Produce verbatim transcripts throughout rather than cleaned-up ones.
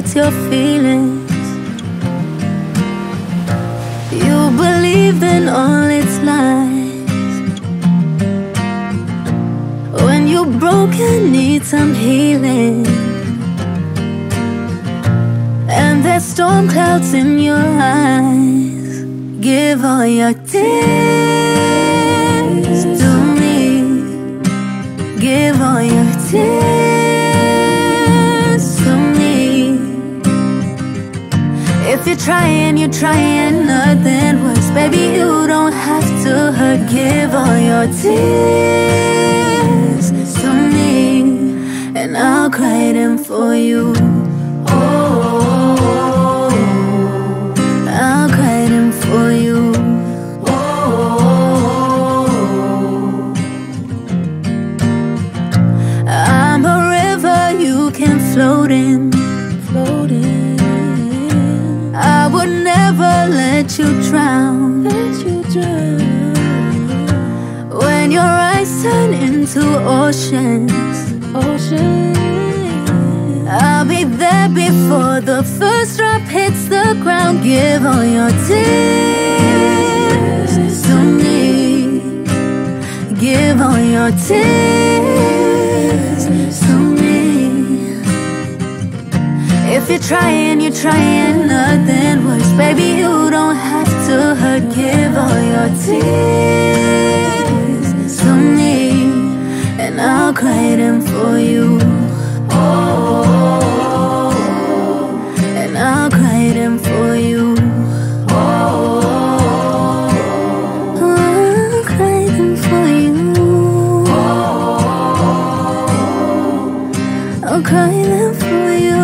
hurts your feelings. You believed in all its lies. When you're broken, need some healing, and there's storm clouds in your eyes. Give all your tears to me. Give all your tears to me. If you're trying, you're trying, nothing works. Baby, you don't have to hurt. Give all your tears to me, and I'll cry them for you. Oh, I'll cry them for you. Oh, I'm a river you can float in, float in. I would never let you drown, let you drown. When your eyes turn into oceans, oceans, I'll be there before the first drop hits the ground. Give all your tears to me. Give all your tears to me. If you're trying, you're trying, nothing works. Baby, you don't have to hurt. Give all your tears to me, and I'll cry them for you. Oh, and I'll cry them for you. Oh, I'll cry them for you. I'll cry them for you.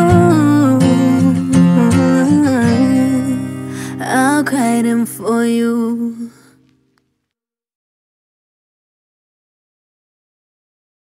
I'll cry them for you.